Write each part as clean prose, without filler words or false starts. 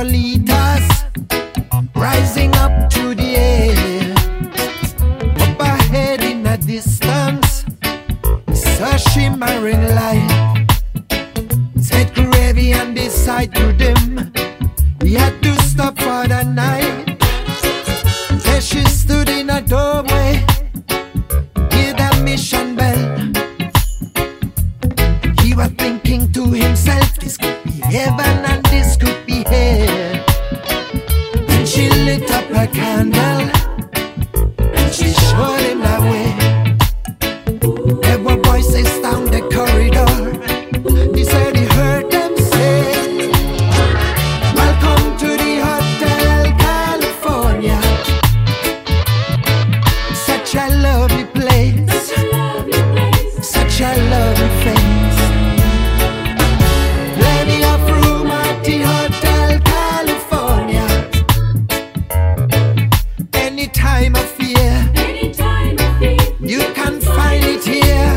Lolitas rising up to the air. Up ahead in a distance is a shimmering light. Said gravy and decide to them. He had to stop for the night. There she stood in a doorway, hear the mission bell. He was thinking to himself, this could be heaven and this could be hell. And she lit up a candle and she showed him the way. There were voices down the corridor. He said he heard them say, welcome to the Hotel California. Such a lovely place, such a lovely face. Plenty of room at the Hotel California. Any time of year, you can find it here.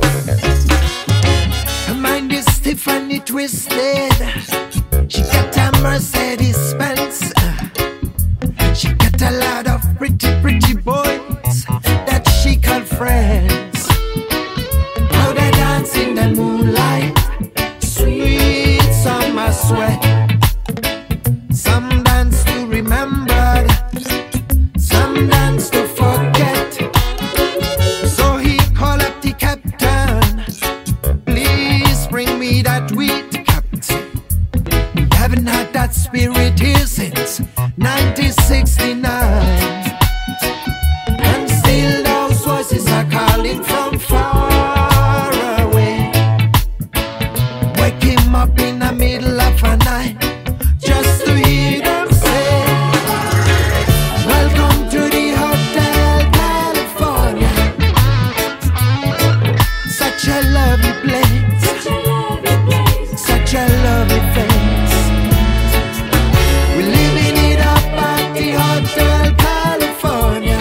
Her mind is stiff and it twisted. She got a Mercedes Benz. She got a lot of pretty boys that she called friends. How they dance in the moonlight, sweet summer sweat. Some dance to remember, some dance to forget. So he called up the captain, please bring me that wheat, captain. We haven't had that spirit here since 1969. And still those voices are calling from far away. Wake him up in the middle of a night just to hear them say, welcome to the Hotel California. Such a lovely place, such a lovely face. We're living it up at the Hotel California.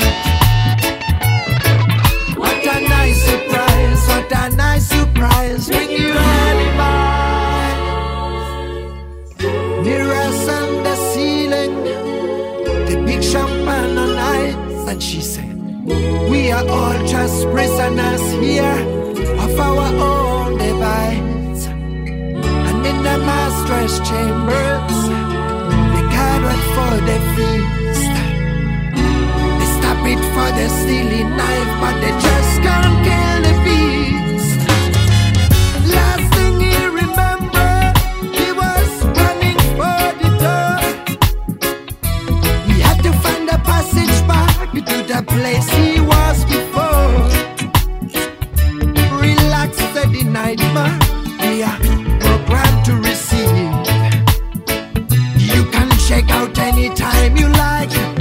What a nice surprise, what a nice surprise when you had it by. Mirrors on the ceiling, the big champagne on ice. And she said, we are all just prisoners here of our own device. And in the master's chambers, they gathered for the feast. They stop it for the stealing knife, but they just can't kill the beast. Last thing he remembered, he was running for the door. He had to find a passage back to the place he was before. Relax, said the nightmare, we are programmed to receive. You can check out anytime you like.